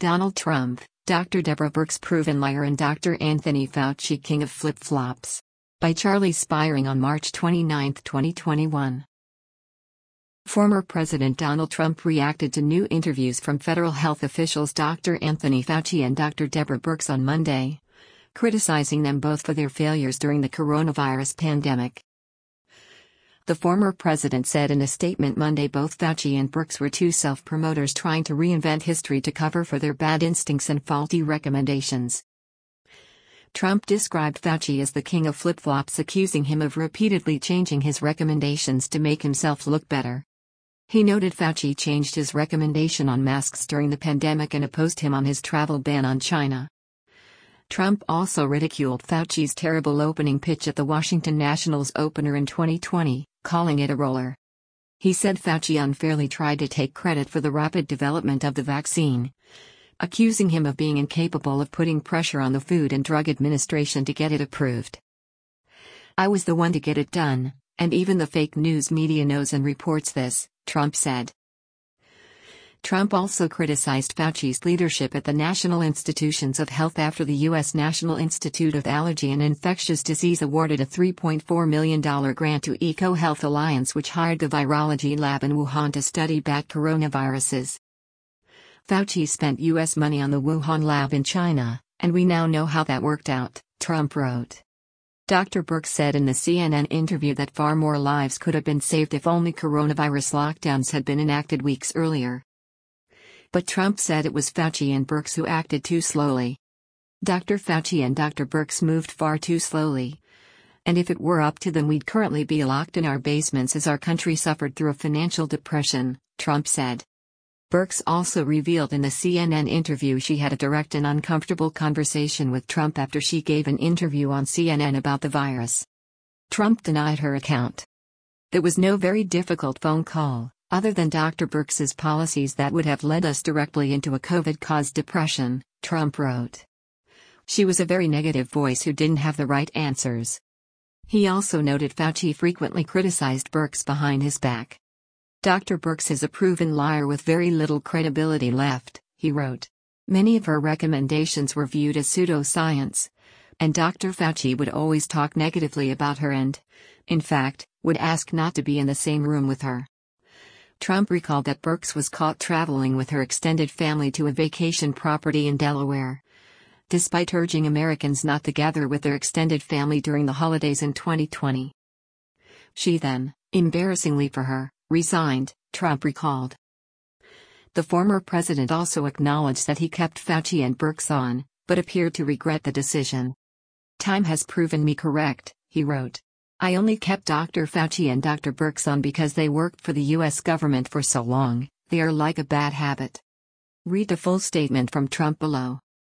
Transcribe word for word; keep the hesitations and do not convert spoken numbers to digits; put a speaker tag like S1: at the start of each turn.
S1: Donald Trump, Doctor Deborah Birx proven liar and Doctor Anthony Fauci king of flip-flops. By Charlie Spiring on March twenty-ninth, twenty twenty-one. Former President Donald Trump reacted to new interviews from federal health officials Doctor Anthony Fauci and Doctor Deborah Birx on Monday, criticizing them both for their failures during the coronavirus pandemic. The former president said in a statement Monday both Fauci and Birx were two self-promoters trying to reinvent history to cover for their bad instincts and faulty recommendations. Trump described Fauci as the king of flip-flops, accusing him of repeatedly changing his recommendations to make himself look better. He noted Fauci changed his recommendation on masks during the pandemic and opposed him on his travel ban on China. Trump also ridiculed Fauci's terrible opening pitch at the Washington Nationals opener in twenty twenty, calling it a roller. He said Fauci unfairly tried to take credit for the rapid development of the vaccine, accusing him of being incapable of putting pressure on the Food and Drug Administration to get it approved. "I was the one to get it done, and even the fake news media knows and reports this," Trump said. Trump also criticized Fauci's leadership at the National Institutions of Health after the U S National Institute of Allergy and Infectious Disease awarded a three point four million dollars grant to EcoHealth Alliance, which hired the virology lab in Wuhan to study bat coronaviruses. "Fauci spent U S money on the Wuhan lab in China, and we now know how that worked out," Trump wrote. Doctor Birx said in the C N N interview that far more lives could have been saved if only coronavirus lockdowns had been enacted weeks earlier. But Trump said it was Fauci and Birx who acted too slowly. "Doctor Fauci and Doctor Birx moved far too slowly. And if it were up to them, we'd currently be locked in our basements as our country suffered through a financial depression," Trump said. Birx also revealed in the C N N interview she had a direct and uncomfortable conversation with Trump after she gave an interview on C N N about the virus. Trump denied her account. "It was no very difficult phone call, other than Doctor Birx's policies that would have led us directly into a COVID-caused depression," Trump wrote. "She was a very negative voice who didn't have the right answers." He also noted Fauci frequently criticized Birx behind his back. "Doctor Birx is a proven liar with very little credibility left," he wrote. "Many of her recommendations were viewed as pseudoscience, and Doctor Fauci would always talk negatively about her and, in fact, would ask not to be in the same room with her." Trump recalled that Birx was caught traveling with her extended family to a vacation property in Delaware, despite urging Americans not to gather with their extended family during the holidays in twenty twenty. She then, embarrassingly for her, resigned, Trump recalled. The former president also acknowledged that he kept Fauci and Birx on, but appeared to regret the decision. "Time has proven me correct," he wrote. "I only kept Doctor Fauci and Doctor Birx on because they worked for the U S government for so long. They are like a bad habit." Read the full statement from Trump below.